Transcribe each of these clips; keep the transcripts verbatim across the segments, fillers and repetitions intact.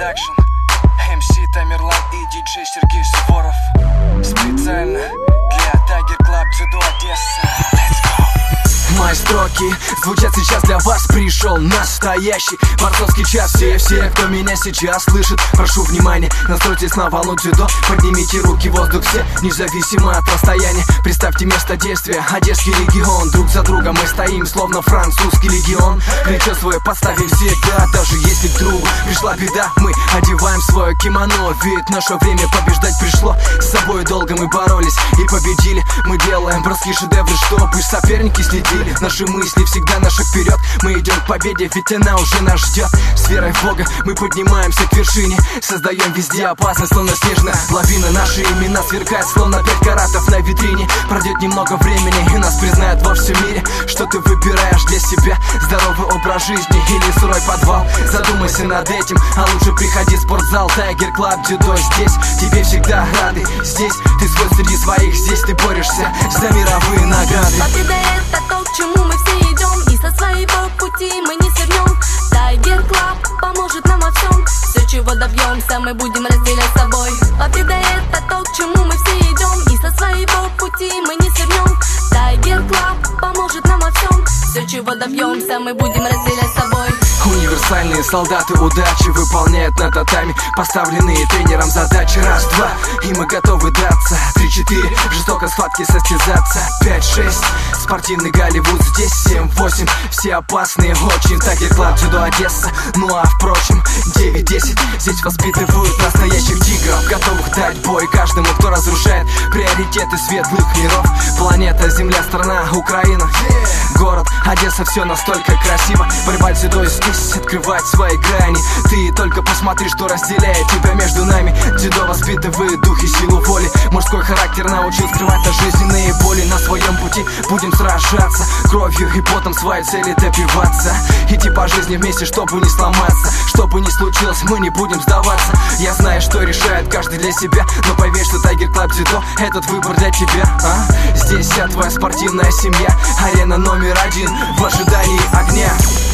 Продакшн, эм си Тамерлан и диджей Сергей Суворов. Специально для Tiger Club Дзюдо Одесса. Let's go! Мои строки звучат сейчас для вас. Пришел настоящий борцовский час. Все, все, кто меня сейчас слышит, прошу внимания, настройтесь на волну дзюдо. Поднимите руки в воздух все, независимо от расстояния. Представьте место действия, Одесский регион. Друг за другом мы стоим, словно французский легион. Плечо свое подставим всегда, даже если вдруг пришла беда. Мы одеваем свое кимоно, ведь наше время побеждать пришло. С собой долго мы боролись и победили. Мы делаем броски шедевры, чтобы соперники следили. Наши мысли всегда на шаг вперед. Мы идем к победе, ведь она уже нас ждет. С верой в Бога мы поднимаемся к вершине. Создаем везде опасность, словно снежная лавина. Наши имена сверкают, словно пять каратов на витрине. Пройдет немного времени, и нас признают во всем мире. Что ты выбираешь для себя? Здоровый образ жизни или сырой подвал? Задумайся над этим, а лучше приходи в спортзал. Tiger Club Дзюдо здесь, тебе всегда рады. Здесь ты свой среди своих, здесь ты борешься за мировые награды. Победа — это то, к чему мы все идем, и со своего пути мы не свернем. Tiger Club поможет нам во всем. Все, чего добьемся, мы будем разделять с собой. Победа — это то, к чему мы все идем, и со своего пути мы не свернем. Tiger Club поможет нам во всем. Все, чего добьемся, мы будем разделять с собой. Универсальные солдаты удачи выполняют на татами поставленные тренером задачи. Раз, два, и мы готовы драться. Три, четыре, в жестокой схватке состязаться. Пять, шесть, спортивный Голливуд здесь. Семь, восемь, все опасные очень. Tiger Club Дзюдо Одесса. Ну а впрочем, девять, десять, здесь воспитывают настоящих тигров, готовых дать бой каждому, кто разрушает приоритеты светлых миров. Планета, Земля, страна, Украина, город Одесса, все настолько красиво. Борьба дзюдо здесь открывает свои грани. Ты только посмотри, что разделяет тебя между нами. Дзюдо воспитывает дух и силу воли. Мужской характер научил скрывать от жизненные боли. На своем пути будем сражаться, кровью и потом своей цели добиваться. Идти по жизни вместе, чтобы не сломаться. Что бы ни случилось, мы не будем сдаваться. Я знаю, что решает каждый для себя, но поверь, что Tiger Club Дзюдо — этот выбор для тебя, а? Здесь вся твоя спортивная семья. Арена номер один в ожидании огня.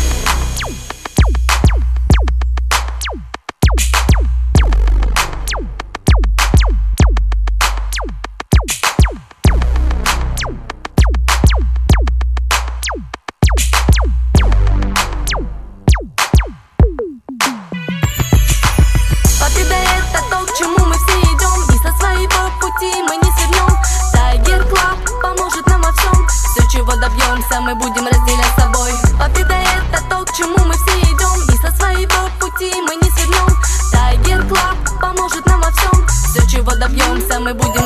Победа — это то, к чему мы все идем, и со своего пути мы не свернем. Tiger Club поможет нам во всем. Все, чего добьемся, мы будем разделять с собой. Победа — это то, к чему мы все идем, и со своего пути мы не свернем. Tiger Club поможет нам во всем. Все, чего добьемся, мы будем